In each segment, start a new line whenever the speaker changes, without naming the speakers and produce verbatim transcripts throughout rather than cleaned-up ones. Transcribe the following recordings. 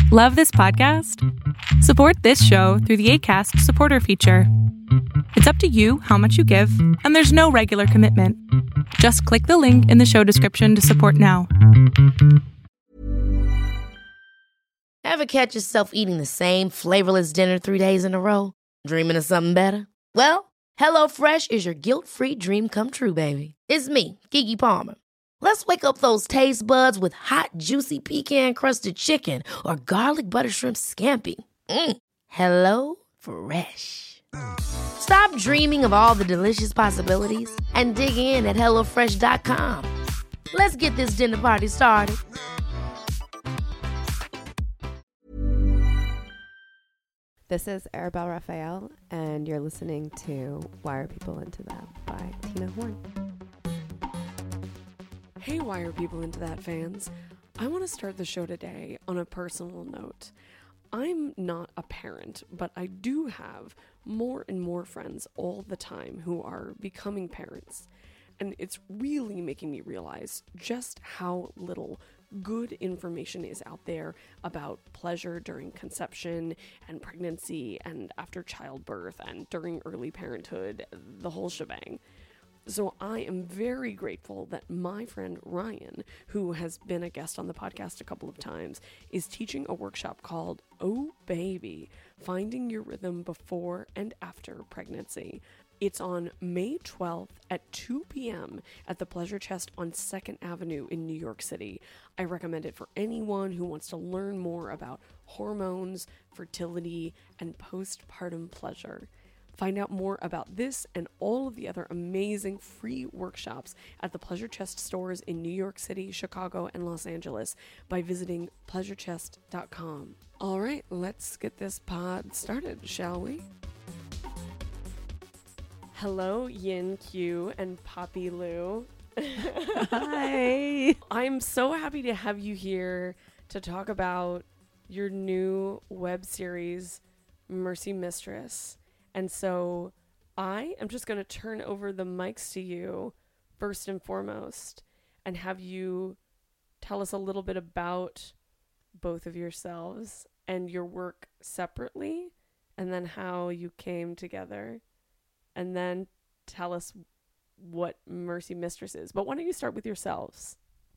Love this podcast? Support this show through the Acast supporter feature. It's up to you how much you give, and there's no regular commitment. Just click the link in the show description to support now.
Ever catch yourself eating the same flavorless dinner three days in a row? Dreaming of something better? Well, HelloFresh is your guilt-free dream come true, baby. It's me, Keke Palmer. Let's wake up those taste buds with hot, juicy pecan-crusted chicken or garlic butter shrimp scampi. Mm. Hello Fresh. Stop dreaming of all the delicious possibilities and dig in at hello fresh dot com. Let's get this dinner party started.
This is Arabelle Raphael, and you're listening to Why Are People Into That by Tina Horn.
Hey, Why Are People Into That fans? I want to start the show today on a personal note. I'm not a parent, but I do have more and more friends all the time who are becoming parents. And it's really making me realize just how little good information is out there about pleasure during conception and pregnancy and after childbirth and during early parenthood, the whole shebang. So I am very grateful that my friend Ryan, who has been a guest on the podcast a couple of times, is teaching a workshop called Oh Baby, Finding Your Rhythm Before and After Pregnancy. It's on May twelfth at two p.m. at the Pleasure Chest on second Avenue in New York City. I recommend it for anyone who wants to learn more about hormones, fertility, and postpartum pleasure. Find out more about this and all of the other amazing free workshops at the Pleasure Chest stores in New York City, Chicago, and Los Angeles by visiting pleasure chest dot com. All right, let's get this pod started, shall we? Hello, Yin Q and Poppy Lou.
Hi.
I'm so happy to have you here to talk about your new web series, Mercy Mistress. And so I am just going to turn over the mics to you first and foremost and have you tell us a little bit about both of yourselves and your work separately, and then how you came together, and then tell us what Mercy Mistress is. But why don't you start with yourselves?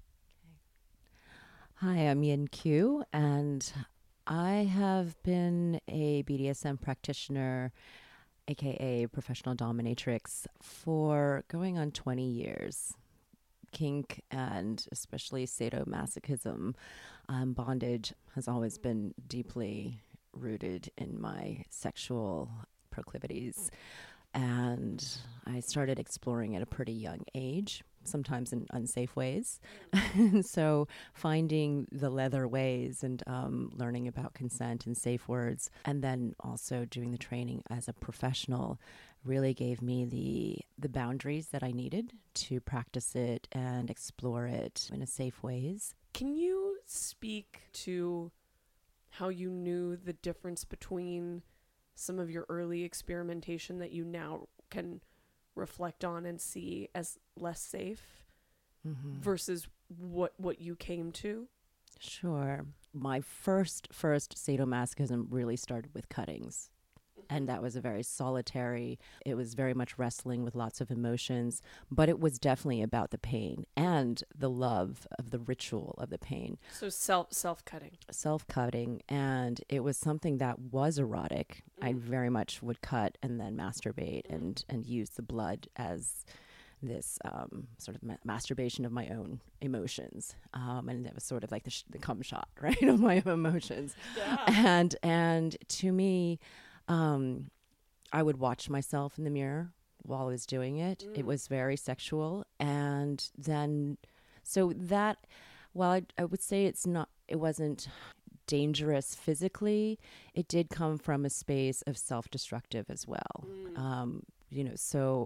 Hi, I'm Yin Q, and I have been a B D S M practitioner, aka professional dominatrix, for going on twenty years. Kink and especially sadomasochism, um, bondage has always been deeply rooted in my sexual proclivities. And I started exploring at a pretty young age, sometimes in unsafe ways. So finding the leather ways and um, learning about consent and safe words, and then also doing the training as a professional really gave me the the boundaries that I needed to practice it and explore it in a safe ways.
Can you speak to how you knew the difference between some of your early experimentation that you now can reflect on and see as less safe, mm-hmm. versus what what you came to?
Sure. My first first sadomasochism really started with cuttings. And that was a very solitary, it was very much wrestling with lots of emotions, but it was definitely about the pain and the love of the ritual of the pain.
So self, self-cutting.
Self-cutting, and it was something that was erotic. Mm. I very much would cut and then masturbate mm. and, and use the blood as this um, sort of ma- masturbation of my own emotions. Um, and it was sort of like the, sh- the cum shot, right, of my emotions. Yeah. And, and to me, Um, I would watch myself in the mirror while I was doing it. Mm. It was very sexual. And then, so that, while I, I would say it's not, it wasn't dangerous physically, it did come from a space of self-destructive as well. Mm. Um, you know, so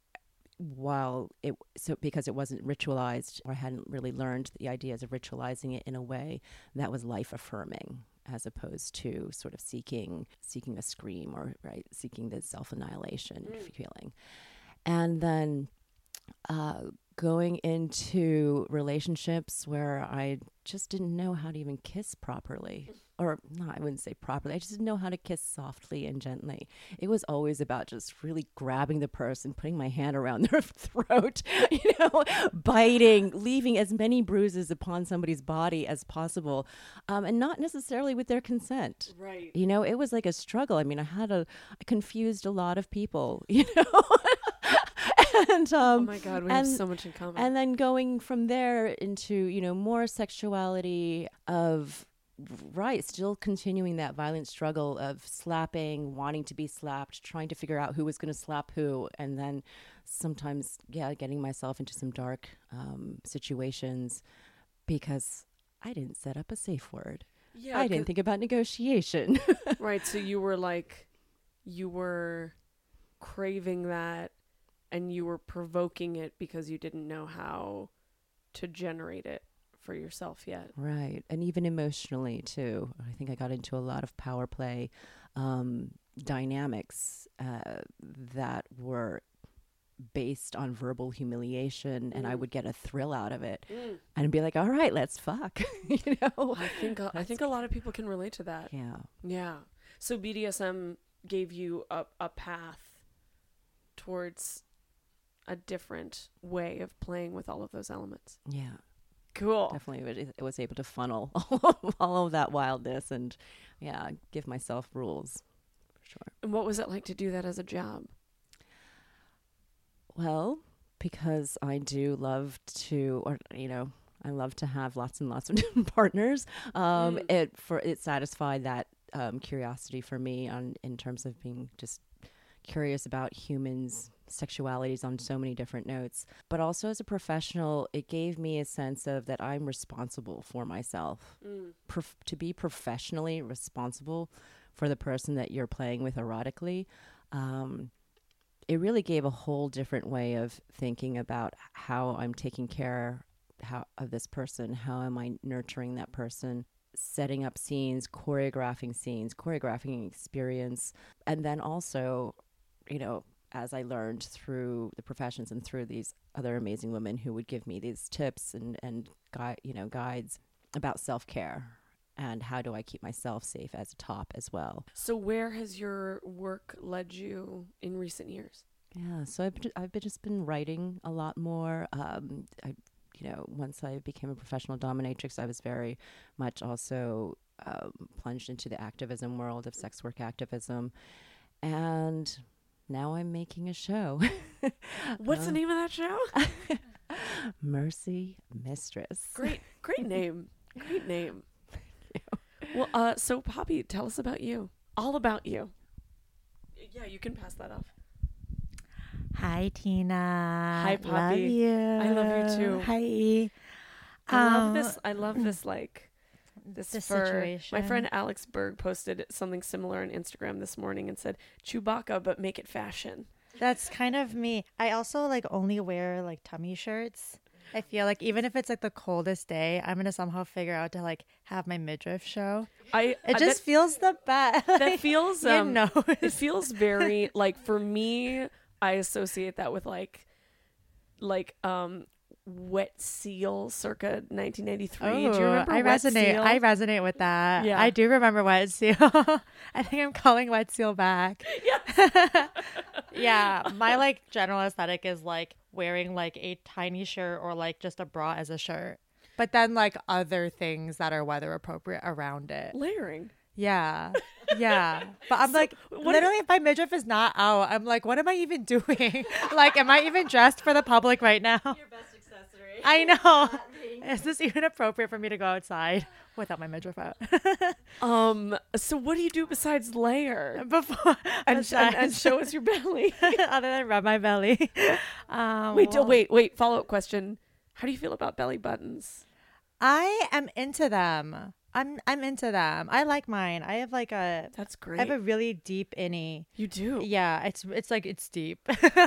while it, so because it wasn't ritualized, or I hadn't really learned the ideas of ritualizing it in a way that was life affirming, as opposed to sort of seeking seeking a scream, or right seeking the self-annihilation mm. feeling. And then uh, going into relationships where I just didn't know how to even kiss properly. or no, I wouldn't say properly. I just didn't know how to kiss softly and gently. It was always about just really grabbing the person, putting my hand around their throat, you know, biting, leaving as many bruises upon somebody's body as possible, um, and not necessarily with their consent.
Right.
You know, it was like a struggle. I mean, I had a, I confused a lot of people, you know. And, um,
oh my God, we
and,
have so much in common.
And then going from there into, you know, more sexuality of, right, still continuing that violent struggle of slapping, wanting to be slapped, trying to figure out who was going to slap who. And then sometimes, yeah, getting myself into some dark um, situations because I didn't set up a safe word.
Yeah,
I didn't think about negotiation.
Right. So you were like, you were craving that. And you were provoking it because you didn't know how to generate it for yourself yet.
Right. And even emotionally, too. I think I got into a lot of power play um, dynamics uh, that were based on verbal humiliation. Mm. And I would get a thrill out of it. Mm. And be like, all right, let's fuck. you know?
I think, uh, I think a lot of people can relate to that.
Yeah.
Yeah. So B D S M gave you a, a path towards a different way of playing with all of those elements.
Yeah.
Cool.
Definitely. It was able to funnel all of that wildness and, yeah, give myself rules, for sure.
And what was it like to do that as a job?
Well, because I do love to, or, you know, I love to have lots and lots of partners. Um, mm. It for it satisfied that um, curiosity for me on in terms of being just curious about humans' sexualities on so many different notes. But also as a professional, it gave me a sense of that I'm responsible for myself. Mm. Prof- to be professionally responsible for the person that you're playing with erotically, um, it really gave a whole different way of thinking about how I'm taking care how, of this person, how am I nurturing that person, setting up scenes, choreographing scenes, choreographing experience, and then also, you know, as I learned through the professions and through these other amazing women who would give me these tips and, and guide, you know, guides about self-care and how do I keep myself safe as a top as well.
So where has your work led you in recent years?
Yeah, so I've, I've been, just been writing a lot more. Um, I, you know, once I became a professional dominatrix, I was very much also um, plunged into the activism world of sex work activism. And now I'm making a show.
What's uh, the name of that show?
Mercy Mistress.
Great, great name. Great name. Thank you. Well, uh, so Poppy, tell us about you. All about you. Yeah, you can pass that off.
Hi, Tina.
Hi, Poppy.
Love you.
I love you too.
Hi.
I
um,
love this. I love this. Like this,
this
fur.
situation.
My friend Alex Berg posted something similar on Instagram this morning and said Chewbacca, but make it fashion.
That's kind of me. I also like only wear like tummy shirts. I feel like even if it's like the coldest day, I'm gonna somehow figure out to like have my midriff show.
I
it
uh,
just
that,
feels the best.
That feels um,
you know,
it feels very like for me. I associate that with like, like um, Wet Seal, circa nineteen ninety-three.
Oh,
do you remember
I
Wet
resonate.
Seal?
I resonate with that.
Yeah.
I do remember Wet Seal. I think I'm calling Wet Seal back.
Yes.
Yeah, my like general aesthetic is like wearing like a tiny shirt or like just a bra as a shirt, but then like other things that are weather appropriate around it.
Layering.
Yeah. Yeah. But I'm so, like, literally, if my midriff is not out, I'm like, what am I even doing? Like, am I even dressed for the public right now?
Your best accessory.
I know. Is this even appropriate for me to go outside without my midriff out?
um. So what do you do besides layer?
Before
and,
besides,
and, and show us your belly.
Other than rub my belly. Um,
wait,
well,
wait, wait. Follow up question. How do you feel about belly buttons?
I am into them. I'm I'm into them. I like mine. I have like a
That's great.
I have a really deep innie.
You do?
Yeah, it's it's like it's deep.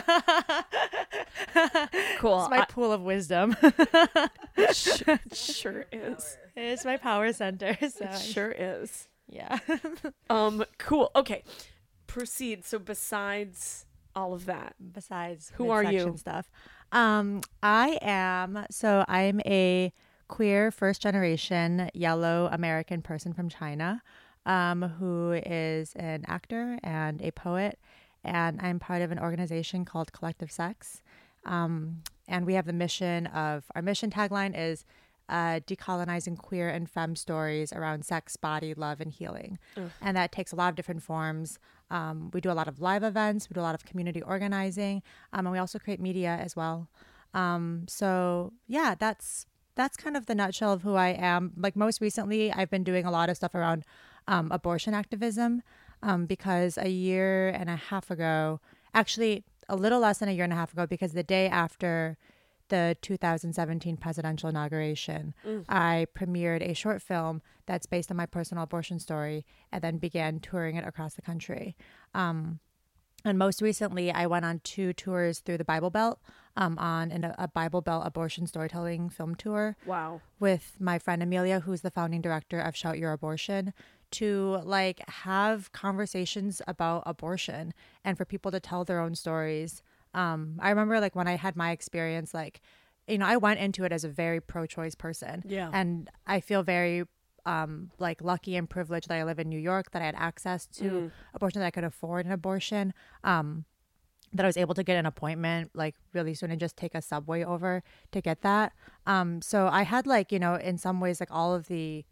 Cool.
It's my
I,
pool of wisdom.
it sure, it sure is.
It's my power center. So
it sure is.
Yeah.
um cool. Okay. Proceed. So besides all of that,
besides
who are you?
Stuff. Um I am so I'm a queer first generation yellow American person from China, um, who is an actor and a poet. And I'm part of an organization called Collective Sex. Um, and we have the mission of, our mission tagline is uh, decolonizing queer and femme stories around sex, body, love, and healing. Ugh. And that takes a lot of different forms. Um, we do a lot of live events. We do a lot of community organizing. Um, and we also create media as well. Um, so yeah, that's, that's kind of the nutshell of who I am. Like most recently, I've been doing a lot of stuff around um, abortion activism. Um, because a year and a half ago, actually a little less than a year and a half ago, because the day after the two thousand seventeen presidential inauguration, mm. I premiered a short film that's based on my personal abortion story and then began touring it across the country. Um, and most recently, I went on two tours through the Bible Belt um, on an, a Bible Belt abortion storytelling film tour.
Wow.
With my friend Amelia, who's the founding director of Shout Your Abortion, to like have conversations about abortion and for people to tell their own stories. Um, I remember like when I had my experience, like, you know, I went into it as a very pro-choice person.
Yeah.
And I feel very um, like lucky and privileged that I live in New York, that I had access to mm. abortion, that I could afford an abortion, um, that I was able to get an appointment like really soon and just take a subway over to get that. Um, so I had like, you know, in some ways, like all of the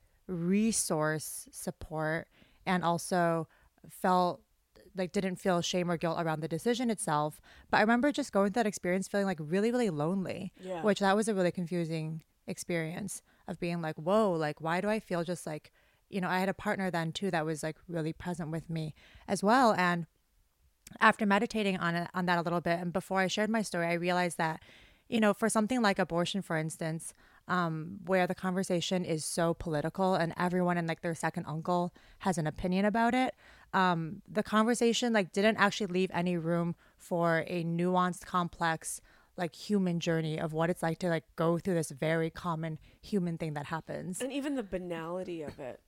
resource support, and also felt like didn't feel shame or guilt around the decision itself. But I remember just going through that experience feeling like really, really lonely, yeah. which that was a really confusing experience of being like, whoa, like, why do I feel just like, you know, I had a partner then too that was like really present with me as well. And after meditating on it, on that a little bit, and before I shared my story, I realized that, you know, for something like abortion, for instance, um, where the conversation is so political and everyone and like their second uncle has an opinion about it, um, the conversation like didn't actually leave any room for a nuanced, complex, like human journey of what it's like to like go through this very common human thing that happens.
And even the banality of it.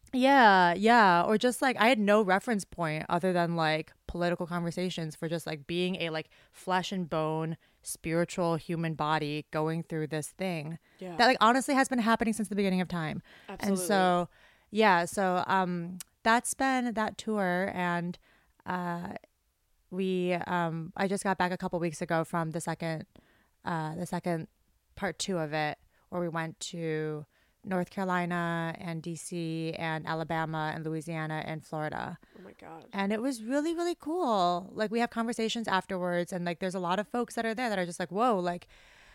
Yeah, yeah. Or just like I had no reference point other than like political conversations for just like being a like flesh and bone spiritual human body going through this thing yeah. that like honestly has been happening since the beginning of time. Absolutely. And so yeah, so um that's been that tour. And uh we um I just got back a couple weeks ago from the second uh the second part two of it, where we went to North Carolina and D C and Alabama and Louisiana and Florida.
Oh my God.
And it was really, really cool. Like we have conversations afterwards, and like there's a lot of folks that are there that are just like, whoa, like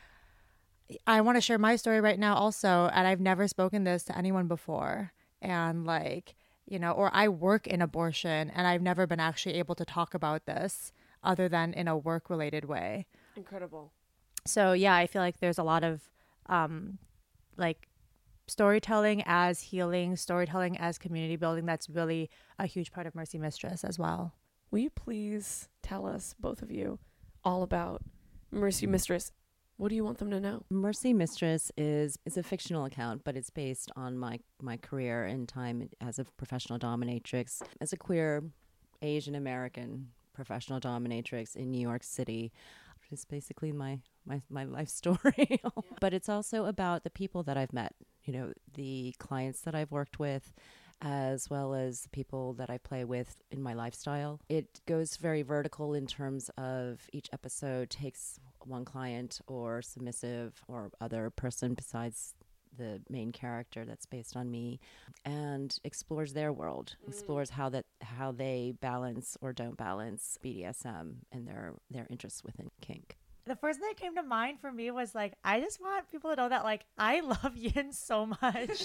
I want to share my story right now also. And I've never spoken this to anyone before. And like, you know, or I work in abortion and I've never been actually able to talk about this other than in a work related way.
Incredible.
So yeah, I feel like there's a lot of um like storytelling as healing, storytelling as community building. That's really a huge part of Mercy Mistress as well.
Will you please tell us, both of you, all about Mercy Mistress? What do you want them to know?
Mercy Mistress is is a fictional account, but it's based on my, my career and time as a professional dominatrix, as a queer Asian American professional dominatrix in New York City. It's basically my, my, my life story. Yeah. But it's also about the people that I've met, you know, the clients that I've worked with, as well as the people that I play with in my lifestyle. It goes very vertical in terms of each episode takes one client or submissive or other person besides the main character that's based on me, and explores their world, mm. explores how that how they balance or don't balance B D S M and their their interests within kink.
The first thing that came to mind for me was like, I just want people to know that like I love Yin so much.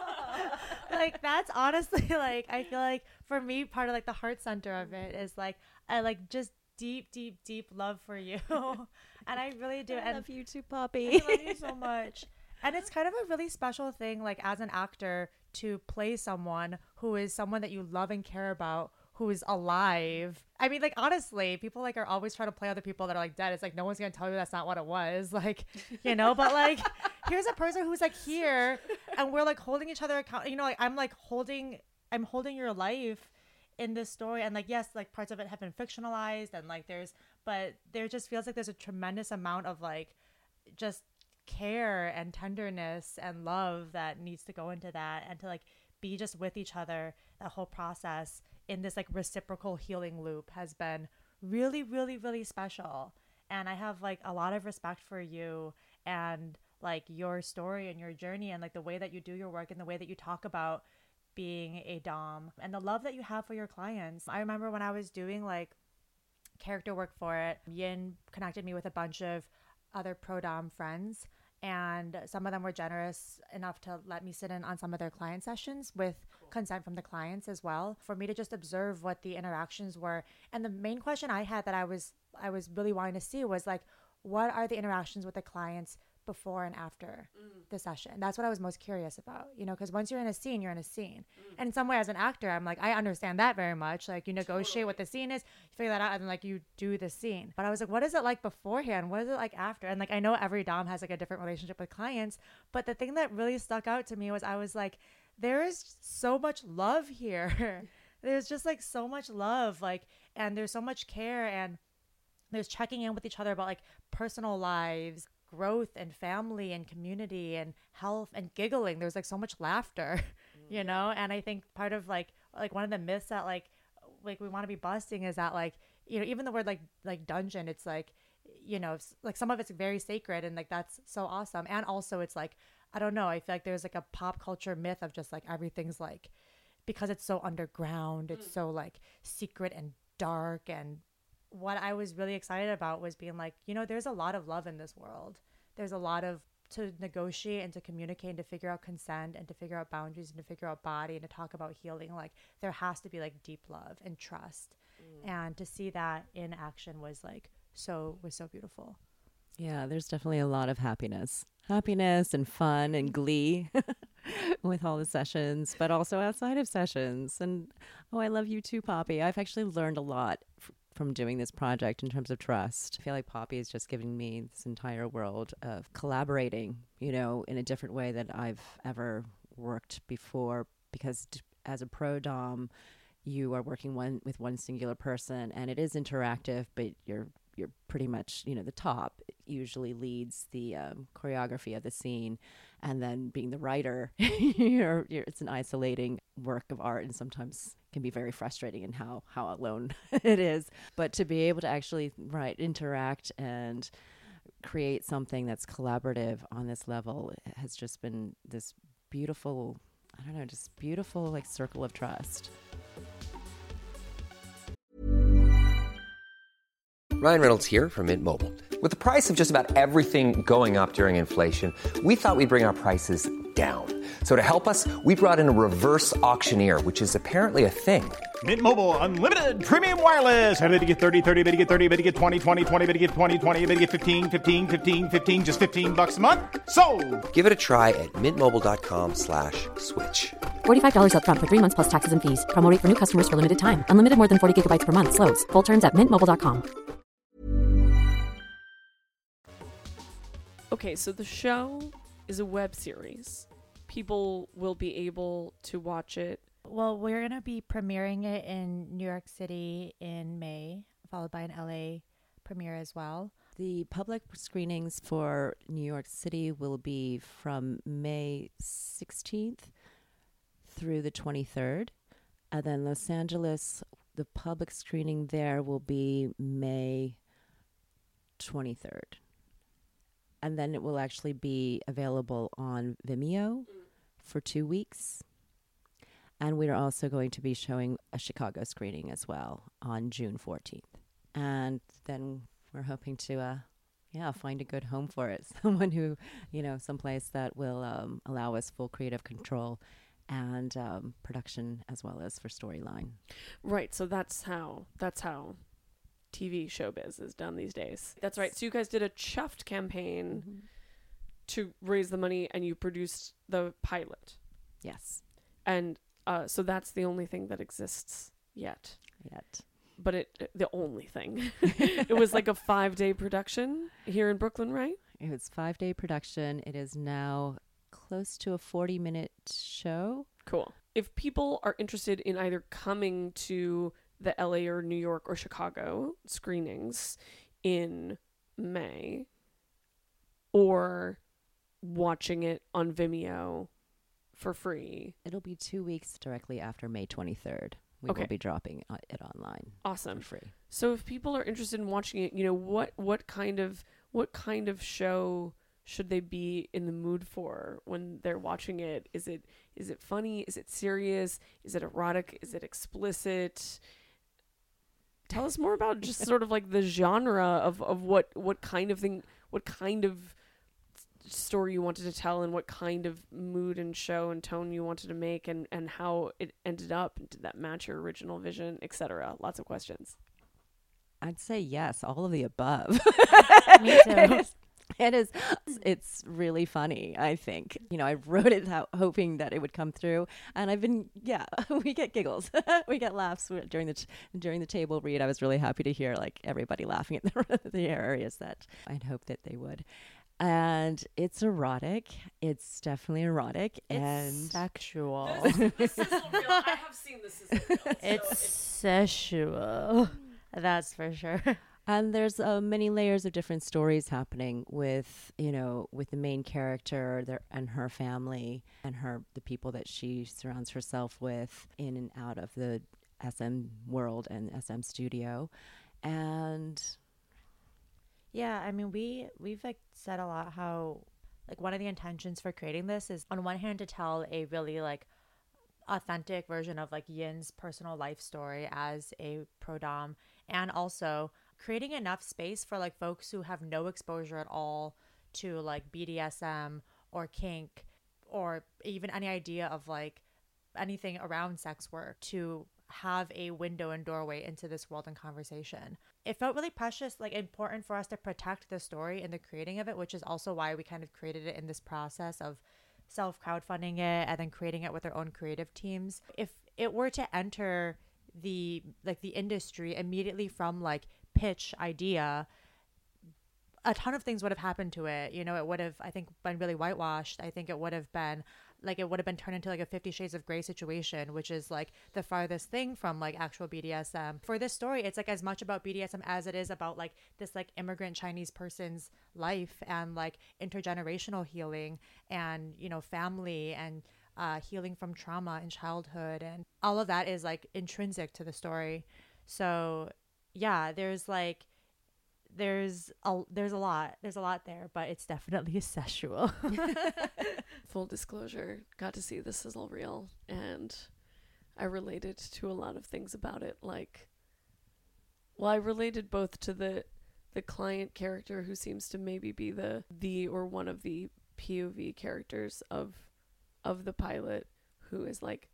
Like that's honestly like I feel like for me part of like the heart center of it is like I like just deep deep deep love for you. And I really do.
I
and
love you too, Poppy.
I love you so much. And it's kind of a really special thing, like as an actor, to play someone who is someone that you love and care about, who is alive. I mean, like, honestly, people like are always trying to play other people that are like dead. It's like, no one's going to tell you that's not what it was. Like, you know, but like, here's a person who's like here and we're like holding each other account. You know, like I'm like holding, I'm holding your life in this story. And like, yes, like parts of it have been fictionalized and like there's, but there just feels like there's a tremendous amount of like, just care and tenderness and love that needs to go into that, and to like be just with each other, that whole process in this like reciprocal healing loop has been really, really, really special. And I have like a lot of respect for you and like your story and your journey and like the way that you do your work and the way that you talk about being a dom and the love that you have for your clients. I remember when I was doing like character work for it, Yin connected me with a bunch of other pro dom friends, and some of them were generous enough to let me sit in on some of their client sessions with cool. consent from the clients as well, for me to just observe what the interactions were. And the main question I had that I was I was really wanting to see was like, what are the interactions with the clients before and after mm. the session? That's what I was most curious about, you know, because once you're in a scene, you're in a scene. Mm. And in some way as an actor, I'm like, I understand that very much. Like you negotiate totally. what the scene is, you figure that out, and then like you do the scene. But I was like, what is it like beforehand? What is it like after? And like, I know every dom has like a different relationship with clients, but the thing that really stuck out to me was I was like, there is so much love here. There's just like so much love, like, and there's so much care, and there's checking in with each other about like personal lives, growth and family and community and health and giggling. There's like so much laughter, you know? And I think part of like, like one of the myths that like, like we want to be busting is that like, you know, even the word like, like dungeon, it's like, you know, like some of it's very sacred and like, that's so awesome. And also it's like, I don't know, I feel like there's like a pop culture myth of just like, everything's like, because it's so underground, it's mm. so like secret and dark. And what I was really excited about was being like, you know, there's a lot of love in this world. There's a lot of to negotiate and to communicate and to figure out consent and to figure out boundaries and to figure out body and to talk about healing. Like there has to be like deep love and trust. Mm. And to see that in action was like, so was so beautiful.
Yeah, there's definitely a lot of happiness, happiness and fun and glee with all the sessions, but also outside of sessions. And, oh, I love you too, Poppy. I've actually learned a lot f- from doing this project in terms of trust. I feel like Poppy is just giving me this entire world of collaborating, you know, in a different way that I've ever worked before, because t- as a pro dom, you are working one with one singular person, and it is interactive, but you're you're pretty much, you know, the top usually leads the um, choreography of the scene, and then being the writer, you're, you're, it's an isolating work of art, and sometimes can be very frustrating in how, how alone it is. But to be able to actually, right, interact and create something that's collaborative on this level has just been this beautiful, I don't know, just beautiful like circle of trust.
Ryan Reynolds here from Mint Mobile. With the price of just about everything going up during inflation, we thought we'd bring our prices down. So to help us, we brought in a reverse auctioneer, which is apparently a thing.
Mint Mobile Unlimited Premium Wireless. How to get thirty, thirty, how to get thirty, how to get twenty, twenty, twenty, how to get twenty, twenty, how to get fifteen, fifteen, fifteen, fifteen, just fifteen bucks a month? Sold! Give it a try at mintmobile.com slash switch.
forty-five dollars up front for three months plus taxes and fees. Promo rate for new customers for limited time. Unlimited more than forty gigabytes per month. Slows full terms at mint mobile dot com.
Okay, so the show is a web series. People will be able to watch it.
Well, we're going to be premiering it in New York City in May, followed by an L A premiere as well.
The public screenings for New York City will be from May sixteenth through the twenty-third. And then Los Angeles, the public screening there will be May twenty-third. And then it will actually be available on Vimeo for two weeks. And we're also going to be showing a Chicago screening as well on June fourteenth. And then we're hoping to, uh, yeah, find a good home for it. Someone who, you know, someplace that will um, allow us full creative control and um, production as well as for storyline.
Right. So that's how, that's how T V showbiz is done these days. That's right. So you guys did a Chuffed campaign mm-hmm. to raise the money, and you produced the pilot.
Yes.
And uh, so that's the only thing that exists yet.
Yet.
But it, the only thing. It was like a five-day production here in Brooklyn, right?
It was five-day production. It is now close to a forty-minute show.
Cool. If people are interested in either coming to the L A or New York or Chicago screenings in May, or watching it on Vimeo for free.
It'll be two weeks directly after May twenty-third. We
Okay.
will be dropping uh, it online.
Awesome.
For free.
So if people are interested in watching it, you know, what what kind of what kind of show should they be in the mood for when they're watching it? Is it is it funny? Is it serious? Is it erotic? Is it explicit? Tell us more about just sort of like the genre of, of what, what kind of thing, what kind of story you wanted to tell and what kind of mood and show and tone you wanted to make and, and how it ended up. Did that match your original vision, et cetera? Lots of questions.
I'd say yes, all of the above.
Me too.
It is, it's really funny, I think. You know, I wrote it out hoping that it would come through. And I've been, yeah, we get giggles. We get laughs during the t- during the table read. I was really happy to hear, like, everybody laughing at the, the areas that I'd hoped that they would. And it's erotic. It's definitely erotic.
It's
and
sexual.
This is real. I have seen this is real.
It's sexual. That's for sure.
And there's uh, many layers of different stories happening with, you know, with the main character their, and her family and her the people that she surrounds herself with in and out of the S M world and S M studio. And
Yeah, I mean, we we've like said a lot how like one of the intentions for creating this is on one hand to tell a really like authentic version of like Yin's personal life story as a pro dom, and also creating enough space for like folks who have no exposure at all to like B D S M or kink or even any idea of like anything around sex work to have a window and doorway into this world and conversation. It felt really precious, like important for us to protect the story and the creating of it, which is also why we kind of created it in this process of self crowdfunding it and then creating it with our own creative teams. If it were to enter the like the industry immediately from like pitch idea, a ton of things would have happened to it. You know, it would have, I think, been really whitewashed. I think it would have been like, it would have been turned into like a Fifty Shades of Grey situation, which is like the farthest thing from like actual B D S M. For this story, it's like as much about B D S M as it is about like this like immigrant Chinese person's life and like intergenerational healing and, you know, family and uh, healing from trauma in childhood. And all of that is like intrinsic to the story. So yeah, there's like, there's a, there's a lot, there's a lot there, but it's definitely sexual.
Full disclosure, got to see This Is All Real, and I related to a lot of things about it. Like, well, I related both to the the client character who seems to maybe be the the or one of the P O V characters of of the pilot, who is like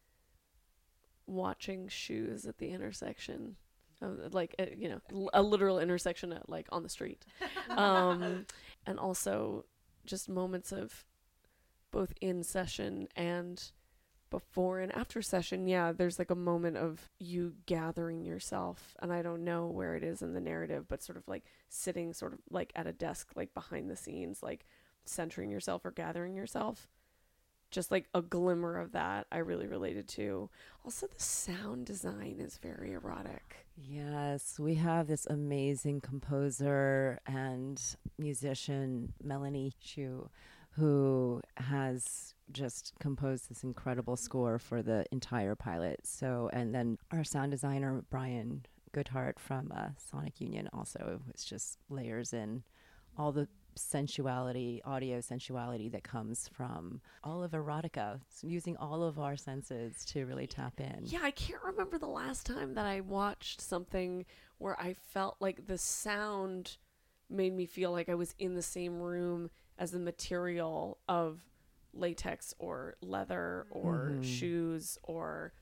watching shoes at the intersection. Uh, like uh, you know, a literal intersection at, like on the street, um, and also just moments of both in session and before and after session. Yeah, there's like a moment of you gathering yourself, and I don't know where it is in the narrative, but sort of like sitting sort of like at a desk, like behind the scenes, like centering yourself or gathering yourself. Just like a glimmer of that I really related to. Also, the sound design is very erotic.
yes, we have this amazing composer and musician, Melanie Chu, who has just composed this incredible score for the entire pilot. So, and then our sound designer, Brian Goodhart from uh, Sonic Union, also was just layers in all the sensuality, audio sensuality that comes from all of erotica, so using all of our senses to really tap in.
Yeah, I can't remember the last time that I watched something where I felt like the sound made me feel like I was in the same room as the material of latex or leather or
Mhm.
shoes or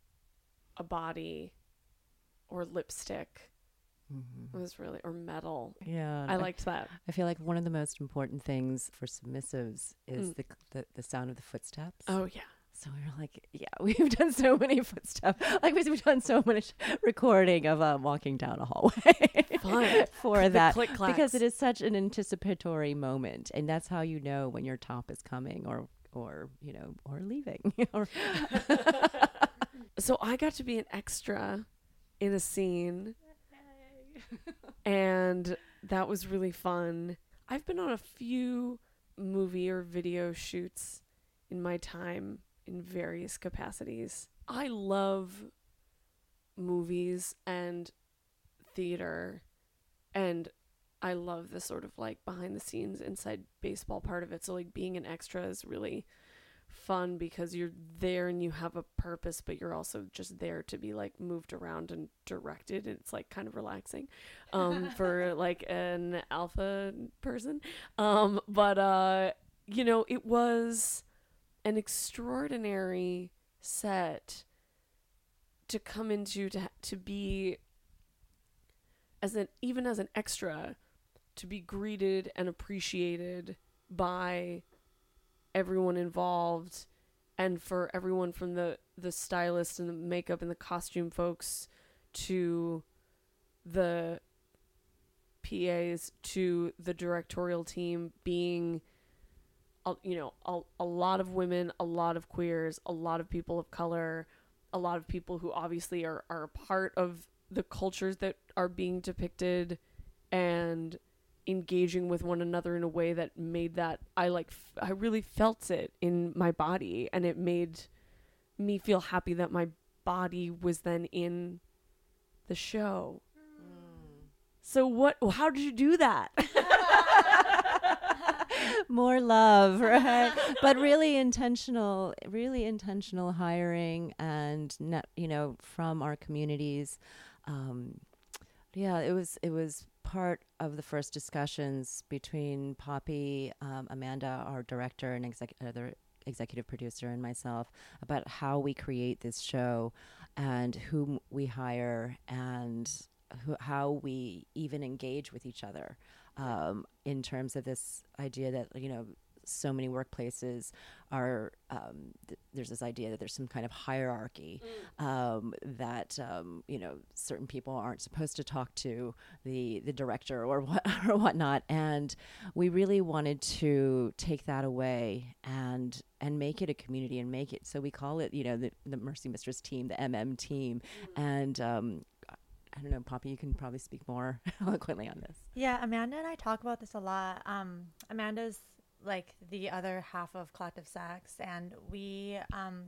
a body or lipstick.
Mhm.
It was really, or metal.
Yeah,
I liked that.
I feel like one of the most important things for submissives is
Mm.
the, the the sound of the footsteps.
Oh yeah.
So we were like, yeah, we've done so many footsteps. Like we've done so much recording of um, walking down a hallway
Fun.
for
The
that
click clacks.
because it is such an anticipatory moment, and that's how you know when your top is coming or or you know or leaving. or
So I got to be an extra in a scene. And that was really fun. I've been on a few movie or video shoots in my time in various capacities. I love movies and theater, and I love the sort of like behind the scenes inside baseball part of it. So like being an extra is really fun because you're there and you have a purpose, but you're also just there to be like moved around and directed, and it's like kind of relaxing um for like an alpha person. Um but uh you know, it was an extraordinary set to come into, to to be as an even as an extra, to be greeted and appreciated by everyone involved, and for everyone from the the stylist and the makeup and the costume folks to the P As to the directorial team being a, you know a, a lot of women, a lot of queers, a lot of people of color, a lot of people who obviously are, are a part of the cultures that are being depicted, and engaging with one another in a way that made that I like f- I really felt it in my body, and it made me feel happy that my body was then in the show. Mm. So what how did you do that?
More love, right? But really intentional, really intentional hiring, and net, you know, from our communities. Um, yeah, it was it was part of the first discussions between Poppy, um, Amanda, our director and exec- other executive producer, and myself about how we create this show, and whom we hire, and who, how we even engage with each other. Um, in terms of this idea that, you know, so many workplaces are, um, th- there's this idea that there's some kind of hierarchy, mm. um, that, um, you know, certain people aren't supposed to talk to the, the director or what or whatnot. And we really wanted to take that away and, and make it a community, and make it, so we call it, you know, the, the Mercy Mistress team, the M M team. Mm. And, um, I don't know, Poppy, you can probably speak more eloquently on this.
Yeah, Amanda and I talk about this a lot. Um, Amanda's like the other half of Collective Sex, and we um,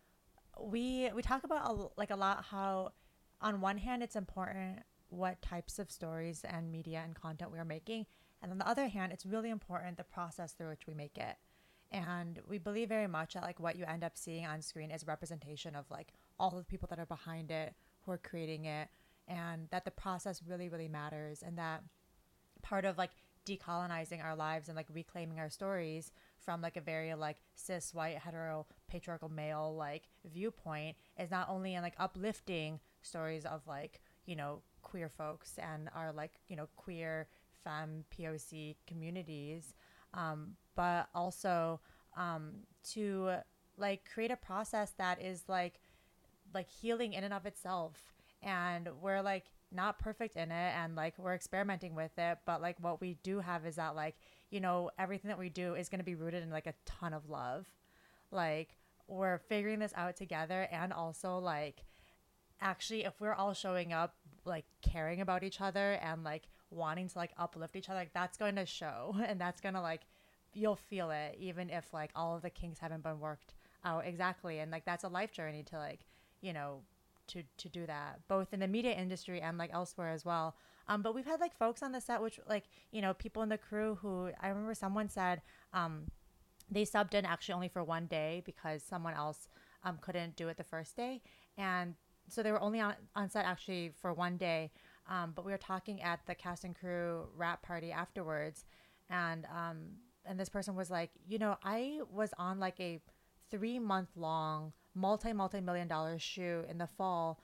we we talk about a, like a lot how, on one hand, it's important what types of stories and media and content we are making, and on the other hand, it's really important the process through which we make it. And we believe very much that like what you end up seeing on screen is a representation of like all of the people that are behind it, who are creating it, and that the process really, really matters, and that part of like decolonizing our lives and like reclaiming our stories from like a very like cis white hetero patriarchal male like viewpoint is not only in like uplifting stories of like, you know, queer folks and our like, you know, queer femme P O C communities, um, but also um, to like create a process that is like like healing in and of itself. And we're like not perfect in it, and like we're experimenting with it, but like what we do have is that like, you know, everything that we do is going to be rooted in like a ton of love. Like we're figuring this out together, and also like actually if we're all showing up like caring about each other and like wanting to like uplift each other, like that's going to show, and that's going to like, you'll feel it even if like all of the kinks haven't been worked out exactly. And like that's a life journey to like, you know, to to do that, both in the media industry and like elsewhere as well. Um but we've had like folks on the set, which like, you know, people in the crew who, I remember someone said um they subbed in actually only for one day because someone else um couldn't do it the first day, and so they were only on, on set actually for one day. Um but we were talking at the cast and crew wrap party afterwards, and um and this person was like, you know, I was on like a three month long multi multi million dollar shoot in the fall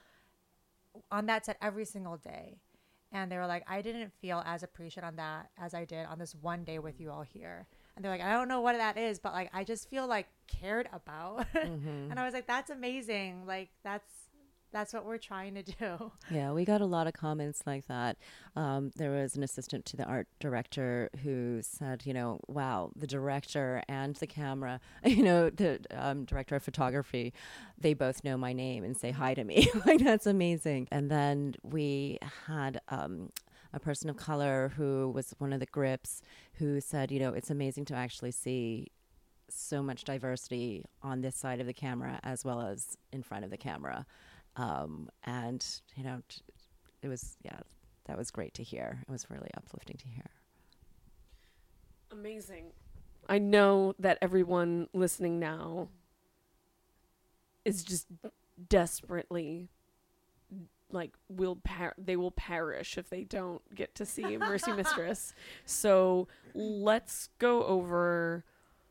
on that set every single day, and they were like, I didn't feel as appreciated on that as I did on this one day with you all here. And they're like, I don't know what that is, but like I just feel like cared about. Mm-hmm. And I was like, that's amazing. Like that's that's what we're trying to do.
Yeah, we got a lot of comments like that. Um, there was an assistant to the art director who said, you know, wow, the director and the camera, you know, the um, director of photography, they both know my name and say hi to me. Like, that's amazing. And then we had um, a person of color who was one of the grips, who said, you know, it's amazing to actually see so much diversity on this side of the camera as well as in front of the camera. Um, and, you know, t- it was, yeah, that was great to hear. It was really uplifting to hear.
Amazing. I know that everyone listening now is just desperately like will par- they will perish if they don't get to see Mercy Mistress. So let's go over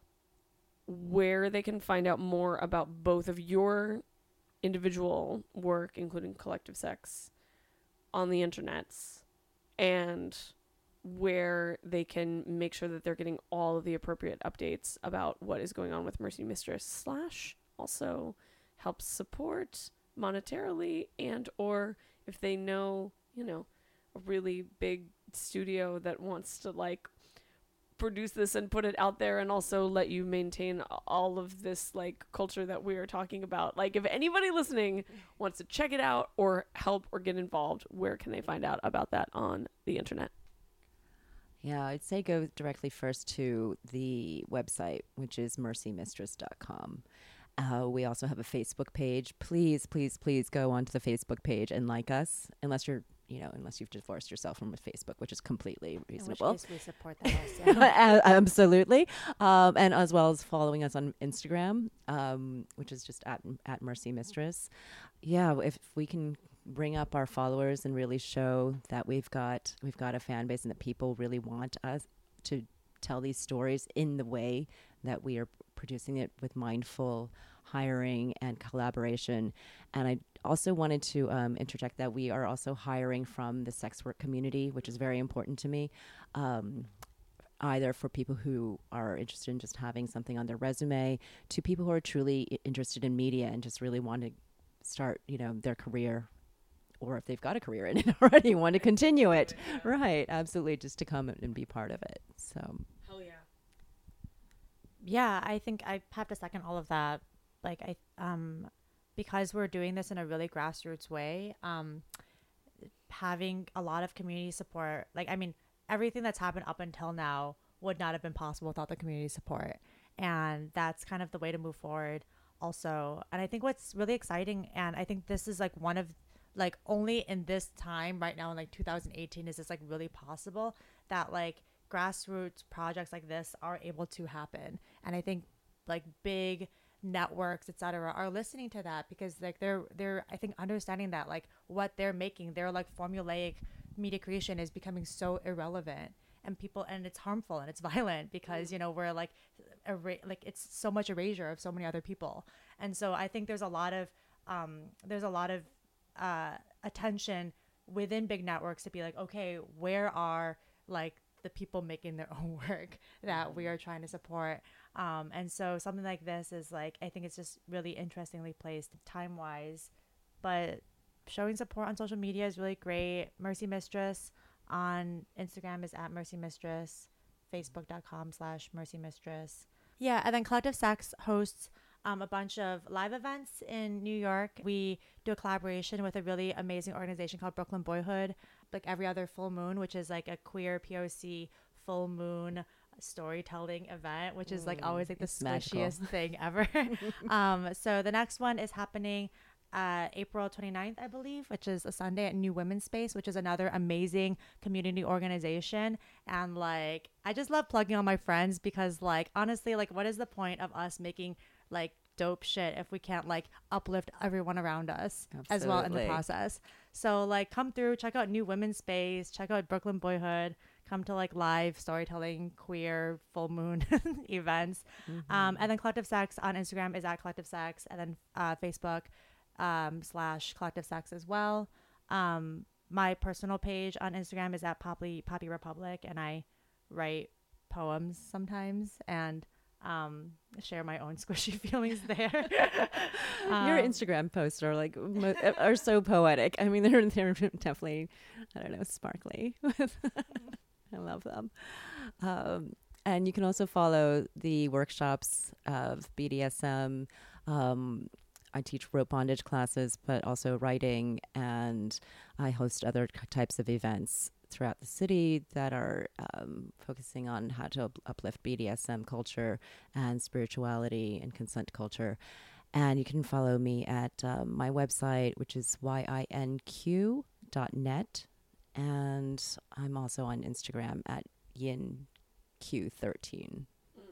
where they can find out more about both of your individual work, including Collective Sex, on the internets, and where they can make sure that they're getting all of the appropriate updates about what is going on with Mercy Mistress, slash also help support monetarily, and or if they know, you know, a really big studio that wants to like produce this and put it out there and also let you maintain all of this like culture that we are talking about. Like if anybody listening wants to check it out or help or get involved, where can they find out about that on the internet?
Yeah, I'd say go directly first to the website, which is mercy mistress dot com. Uh, we also have a Facebook page. Please, please, please go onto the Facebook page and like us, unless you're, you know, unless you've divorced yourself from Facebook, which is completely reasonable.
In which case we support that also. Yeah.
Absolutely. Um, and as well as following us on Instagram, um, which is just at, at Mercy Mistress. Yeah, if we can bring up our followers and really show that we've got we've got a fan base and that people really want us to tell these stories in the way that we are producing it, with mindful hiring and collaboration. And I also wanted to um, interject that we are also hiring from the sex work community, which is very important to me, um, either for people who are interested in just having something on their resume, to people who are truly I- interested in media and just really want to start, you know, their career, or if they've got a career in it already, want to continue it. Right, absolutely, just to come and be part of it. So.
Hell yeah.
Yeah, I think I have to second all of that. Like I, um, because we're doing this in a really grassroots way, um, having a lot of community support. Like, I mean, everything that's happened up until now would not have been possible without the community support, and that's kind of the way to move forward. Also, and I think what's really exciting, and I think this is like one of, like only in this time right now in like two thousand eighteen is this like really possible that like grassroots projects like this are able to happen. And I think like big networks, et cetera, are listening to that, because like they're they're I think understanding that like what they're making, their like formulaic media creation is becoming so irrelevant, and people, and it's harmful and it's violent, because you know we're like era- like it's so much erasure of so many other people. And so I think there's a lot of um there's a lot of uh attention within big networks to be like, okay, where are like the people making their own work that we are trying to support. Um, and so something like this is like, I think it's just really interestingly placed time wise, but showing support on social media is really great. Mercy Mistress on Instagram is at Mercy Mistress, facebook.com slash Mercy Mistress. Yeah. And then Collective Sex hosts um, a bunch of live events in New York. We do a collaboration with a really amazing organization called Brooklyn Boyhood, like every other full moon, which is like a queer P O C full moon storytelling event, which is like always like the squishiest thing ever. um, so the next one is happening uh, April twenty-ninth, I believe, which is a Sunday at New Women's Space, which is another amazing community organization. And like, I just love plugging all my friends, because like, honestly, like what is the point of us making like dope shit if we can't like uplift everyone around us Absolutely. As well in the process. So like come through, check out New Women's Space, check out Brooklyn Boyhood, come to like live storytelling, queer full moon events. Mm-hmm. Um, and then Collective Sex on Instagram is at Collective Sex, and then uh, Facebook um, slash Collective Sex as well. Um, my personal page on Instagram is at Poppy, Poppy Republic, and I write poems sometimes and um share my own squishy feelings there. um,
Your Instagram posts are like mo- are so poetic. I mean, they're they're definitely, I don't know, sparkly. I love them. Um, and you can also follow the workshops of B D S M um, I teach rope bondage classes, but also writing, and I host other types of events throughout the city that are um, focusing on how to up- uplift B D S M culture and spirituality and consent culture. And you can follow me at um, my website, which is Y I N Q dot net. And I'm also on Instagram at yin q thirteen.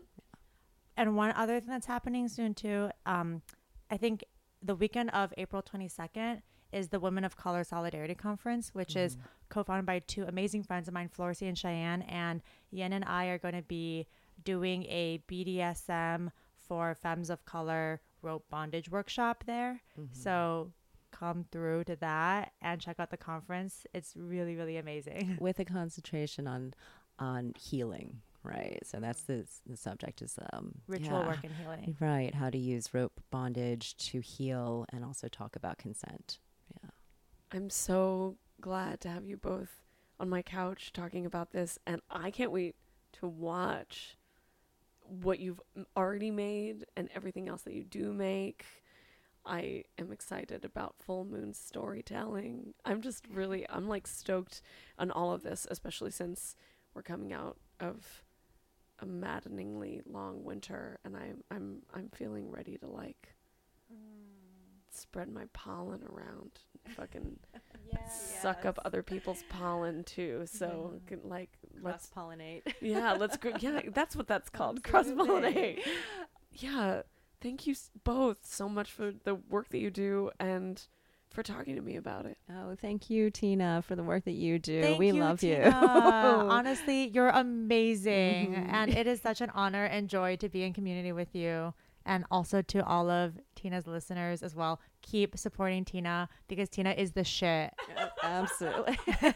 And one other thing that's happening soon too, um, I think the weekend of April twenty-second is the Women of Color Solidarity Conference, which mm. is co-founded by two amazing friends of mine, Florcy and Cheyenne. And Yen and I are going to be doing a B D S M for femmes of color rope bondage workshop there. Mm-hmm. So come through to that and check out the conference. It's really, really amazing.
With a concentration on on healing, right? So that's the the subject is um
ritual
yeah,
work and healing.
Right. How to use rope bondage to heal and also talk about consent. Yeah.
I'm so glad to have you both on my couch talking about this, and I can't wait to watch what you've already made and everything else that you do make. I am excited about full moon storytelling. I'm just really, I'm like stoked on all of this, especially since we're coming out of a maddeningly long winter, and I'm I'm I'm feeling ready to like mm. spread my pollen around, fucking yes. suck yes. up other people's pollen too. So mm. can, like let's
pollinate.
Yeah, let's go. Yeah, that's what that's called. Cross pollinate. Yeah. Thank you both so much for the work that you do and for talking to me about it.
Oh, thank you, Tina, for the work that you do.
Thank
we
you,
love
Tina.
you.
Honestly, you're amazing.
Mm-hmm.
And it is such an honor and joy to be in community with you. And also to all of Tina's listeners as well. Keep supporting Tina because Tina is the shit.
Absolutely.
Thanks,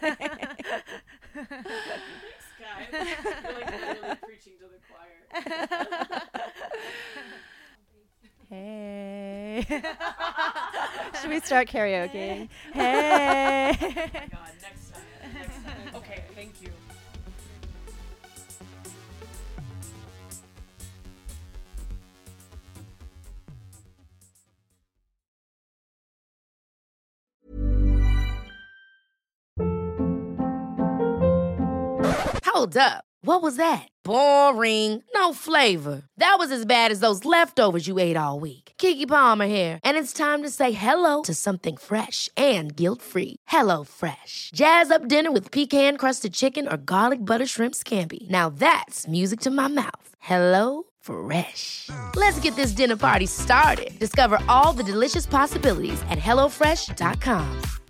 guys. You're like literally preaching to the choir.
Hey.
Should we start karaoke?
Hey.
Oh my God, next time. Next time. Okay, thank you.
Hold up. What was that? Boring. No flavor. That was as bad as those leftovers you ate all week. Keke Palmer here, and it's time to say hello to something fresh and guilt-free. Hello Fresh. Jazz up dinner with pecan-crusted chicken or garlic butter shrimp scampi. Now that's music to my mouth. Hello Fresh. Let's get this dinner party started. Discover all the delicious possibilities at hello fresh dot com.